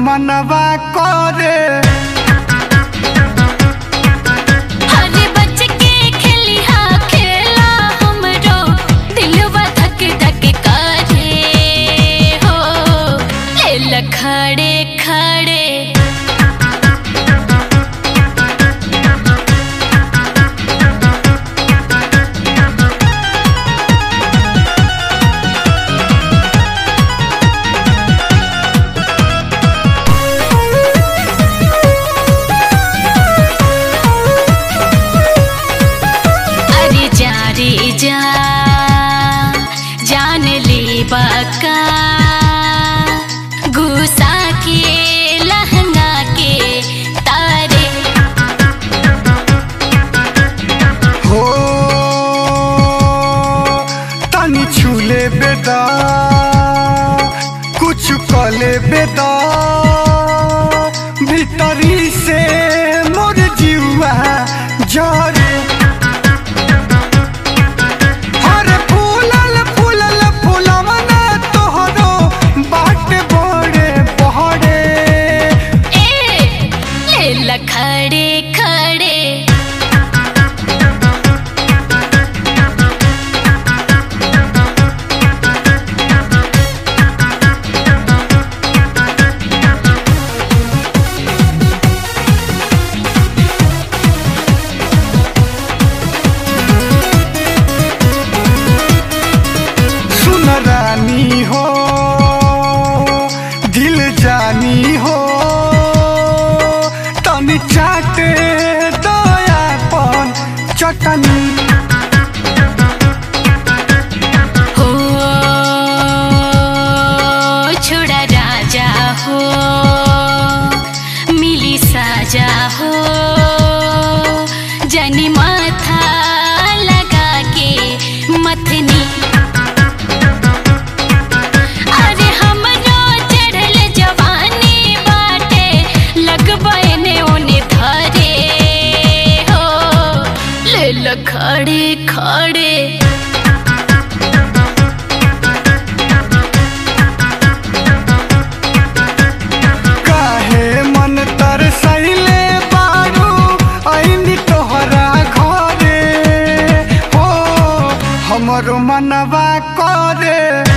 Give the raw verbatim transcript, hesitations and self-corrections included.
मनवा करे हरे बच के खेलिहा खेला हमरो दिलवा धक धक करे हो ले खड़े खड़े जा जान ले बका गुस्सा के लहंगा के तारे हो तनी छूले बेदा कुछ कले बेदा भीतरी से मोर जीवा जरे खड़े खड़े सुन रानी हो दिल जानी हो चाटे दयापन चटनी हो छोड़ा राजा हो मिली साजा हो जनी माथा लगा के मथनी अरे हमरो चढ़ल जवानी बाटे लगबने ओने धरे हो ले खड़े खड़े काहे मन तरसैले बारू ऐनी तोहरा घरे हो हमरो मनवा करे।